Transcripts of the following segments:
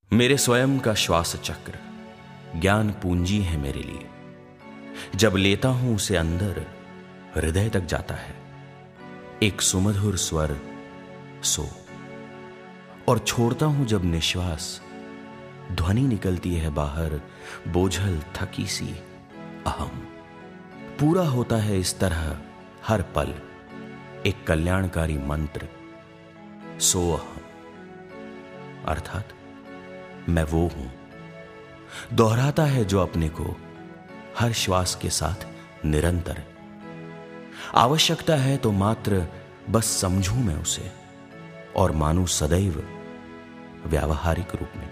मेरे स्वयं का श्वास चक्र ज्ञान पूंजी है मेरे लिए। जब लेता हूं उसे अंदर, हृदय तक जाता है एक सुमधुर स्वर सो, और छोड़ता हूं जब निश्वास, ध्वनि निकलती है बाहर बोझल थकी सी अहम। पूरा होता है इस तरह हर पल एक कल्याणकारी मंत्र, सो अहम, अर्थात मैं वो हूं। दोहराता है जो अपने को हर श्वास के साथ निरंतर। आवश्यकता है तो मात्र बस समझूं मैं उसे और मानूं सदैव व्यावहारिक रूप में।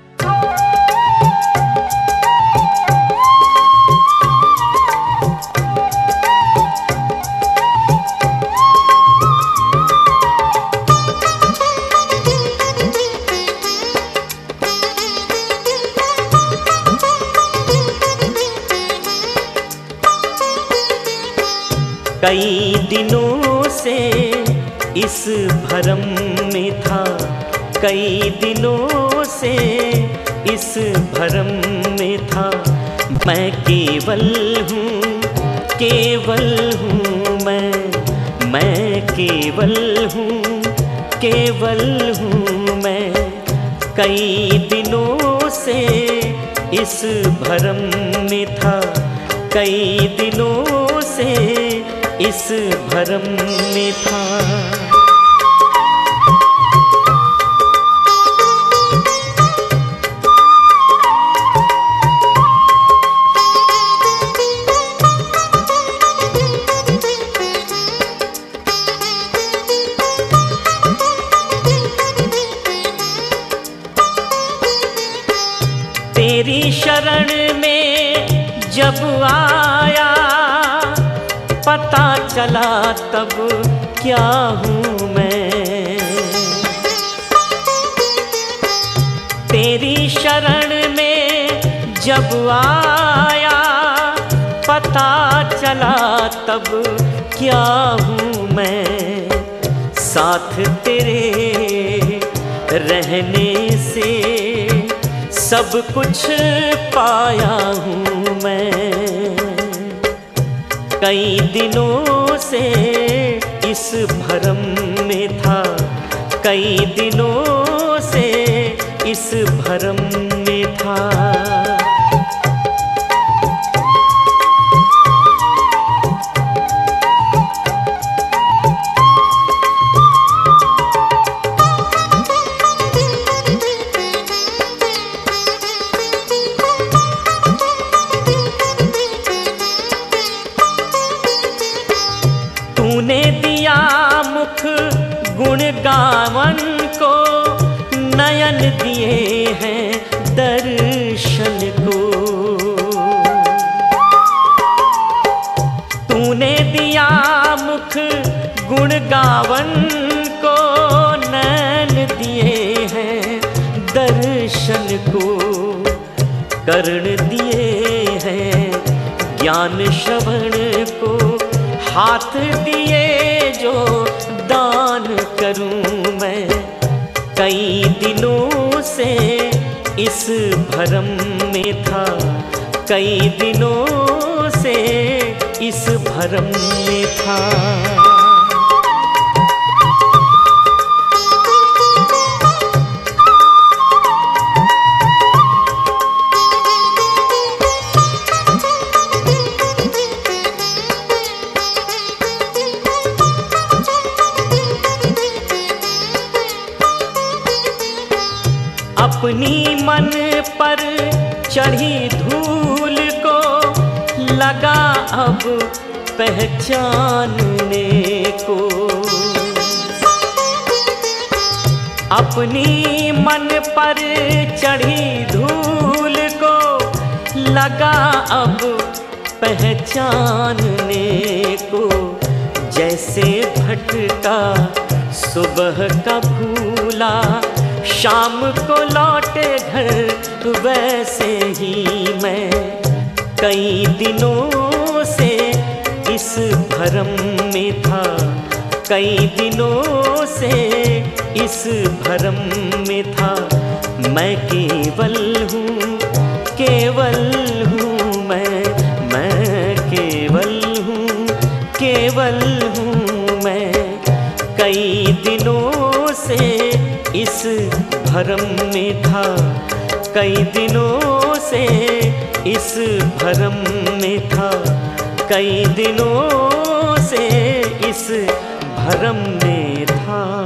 कई दिनों से इस भरम में था, कई दिनों से इस भरम में था। मैं केवल हूँ, केवल हूँ मैं केवल हूँ, केवल हूँ मैं। कई दिनों से इस भरम में था, कई दिनों से इस भरम में था। तेरी शरण में जब आया, पता चला तब क्या हूँ मैं। तेरी शरण में जब आया, पता चला तब क्या हूँ मैं। साथ तेरे रहने से सब कुछ पाया हूँ मैं। कई दिनों से इस भरम में था, कई दिनों से इस भरम में था। तूने दिया मुख गुण गावन को, नयन दिए हैं दर्शन को। तूने दिया मुख गुण गावन को, नयन दिए हैं दर्शन को। कर्ण दिए हैं ज्ञान श्रवण को, हाथ दिए जो दान करूं मैं। कई दिनों से इस भरम में था, कई दिनों से इस भरम में था। अपनी मन पर चढ़ी धूल को लगा अब पहचानने को। अपनी मन पर चढ़ी धूल को लगा अब पहचानने को। जैसे भटका सुबह का भूला, शाम को लौटे घर, वैसे ही मैं। कई दिनों से इस भरम में था, कई दिनों से इस भरम में था। मैं केवल हूँ, केवल हूँ मैं केवल हूँ, केवल हूँ मैं। कई दिनों से इस भरम में था, कई दिनों से इस भरम में था, कई दिनों से इस भरम में था।